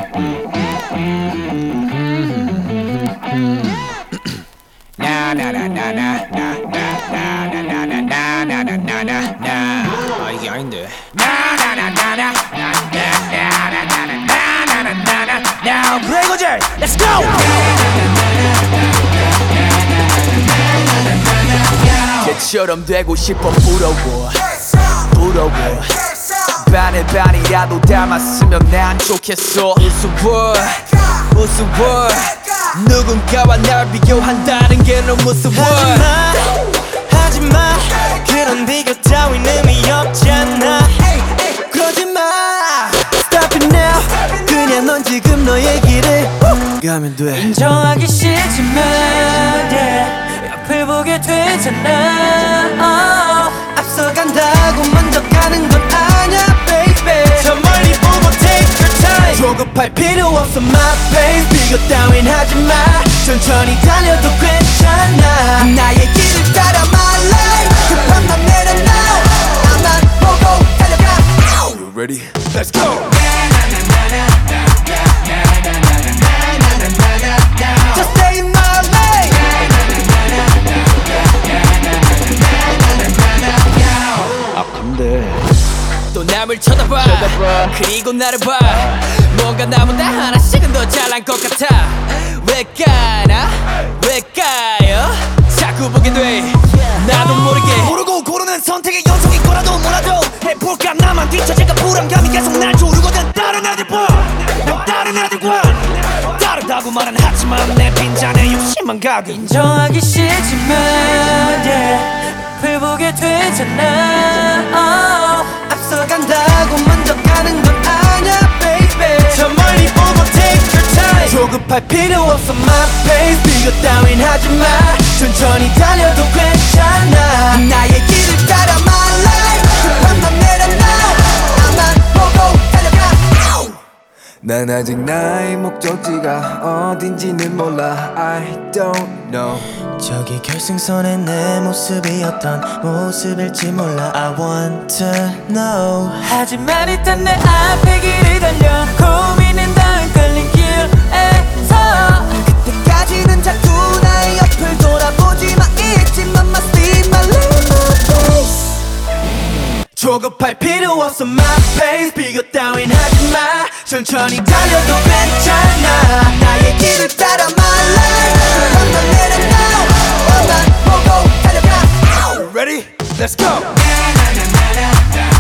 Na na na na na na na na na na na na na na na na. 아 이게 아닌데. Na na na na na na na na na na na na na na. Now Gregor, let's go. 걔처럼 되고 싶어 부러워 부러워 반에 반이라도 닮았으면 난 좋겠어 우스워 우스워 누군가와 날 비교한다는 게 너무 무서워 하지마 그런 비교 따윈 의미 없잖아 그러지마 Stop it now 그냥 넌 지금 너의 길을 가면 돼 인정하기 싫지만 yeah. 앞을 보게 되잖아 앞서간다고 먼저 가는 건 아냐 baby 저 멀리 보고 take your time 조급할 필요 없어 my babe 비교 따윈 하지마 천천히 달려도 괜찮아 나의 길을 따라 my life 급한 맘 내려놔 나만 보고 달려가 You ready? Let's go! Just stay in my lane 아 근데 또 남을 쳐다봐 그리고 나를 봐 뭔가 나보다 하나씩은 더 잘난 것 같아 왜 까나 왜 까요 자꾸 보게 돼 나도 모르고 고르는 선택의 연속인 거라도 몰라도 해볼까 나만 뒤처질까 불안감이 계속 날 조르거든 다른 애들과 난 다른 애들과 다르다고 말은 하지만 내 빈잔에 욕심만 가득 인정하기 싫지만 yeah. 앞을 보게 되잖아 앞서간다고 먼저 가는 건 아냐 baby 저 멀리 보고 take your time 조급할 필요 없어 my pace 비교 따윈 하지마 천천히 달려도 괜찮아 나의 길을 따라 my life 급한 맘 내려놔 나만 보고 달려가 난 아직 나의 목적지가 어딘지는 몰라 I don't know 저기 결승선에 내 모습이 어떤 모습일지 몰라 I want to know 하지만 일단 내 앞에 길을 달려 고민은 다 헷갈린 길에서 그때까지는 자꾸 나의 옆을 돌아보지 마 잊지만 my speed my limit my pace 조급할 필요 없어 my pace 비교 따윈 하지마 천천히 달려도 괜찮아 나의 길을 따라 my life 급한 맘 내려놔 나만 보고 달려가 Ready? Let's go!